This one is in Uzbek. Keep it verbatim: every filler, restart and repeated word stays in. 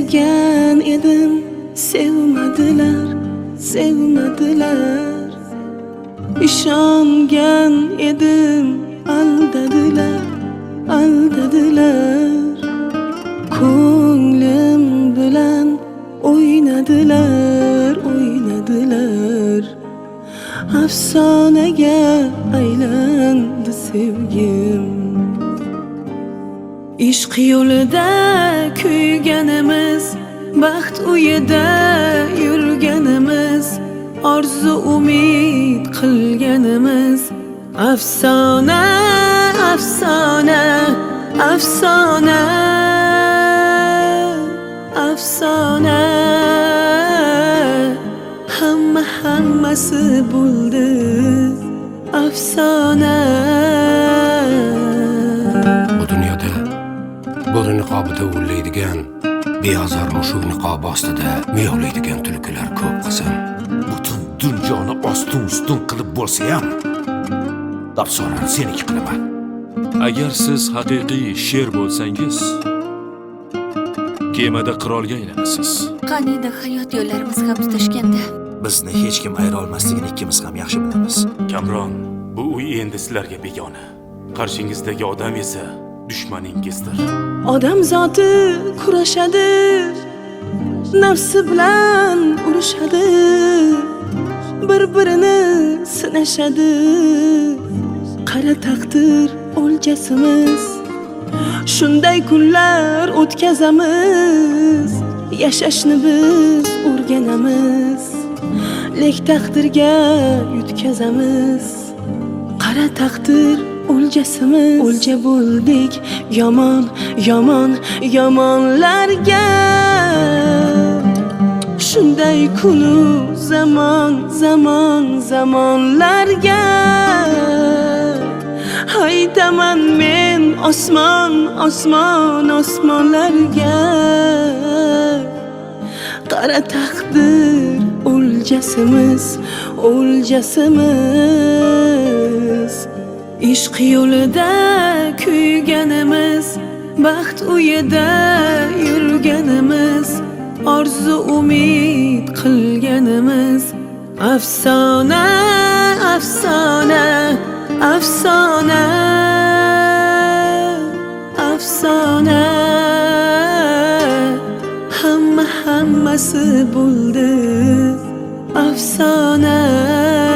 sevgan edim, sevmadilar, sevmadilar. İşongan edim, aldadilar, aldadilar. Ko'nglim bilan o'ynadilar, o'ynadilar. Afsonaga aylandi sevgim. Ishq yo'lida kuyganimiz, baxt uyida yurganimiz, orzu umid qilganimiz afsona, afsona, afsona, afsona. Hamma hammasi bo'ldi afsona. Bu dunyoda bo'ri niqobida o'rlaydigan, beozor mushuk niqobi ostida miyovlaydigan tulkilar ko'p qizim. Butun dunyoni ostun ustun qilib bo'lsa ham afsonani seniki qilaman. Agar siz haqiqiy sher bo'lsangiz, kemada qirolga aylanasiz. Qaniydi hayot yo'llarimiz ham tutashganda. Bizni hech kim ayira olmasligini ikkimiz ham yaxshi bilamiz. Kamron, bu uy endi sizlarga begona. Qarshingizdagi odam esa dushmaningizdir. Odam zoti kurashadi, nafsi bilan urushadi, bir-birini sinashadi. Qara taqdir o'ljasimiz, shunday kunlar o'tkazamiz. Yashashni biz o'rganamiz, lek taqdirga yutkazamiz. Qara taqdir o'ljasimiz, o'lja bo'ldik yomon, yomon, yomonlarga. Shunday kunu zamon, zamon, zamonlarga. Haydaman men osmon, osmon, osmonlarga. Qara taqdir o'ljasimiz, o'ljasimiz. Ishq yo'lida kuyganimiz, baxt uyida yurganimiz, orzu umid qilganimiz afsona, afsona, afsona, afsona. Hamma hammasi bo'ldi afsona.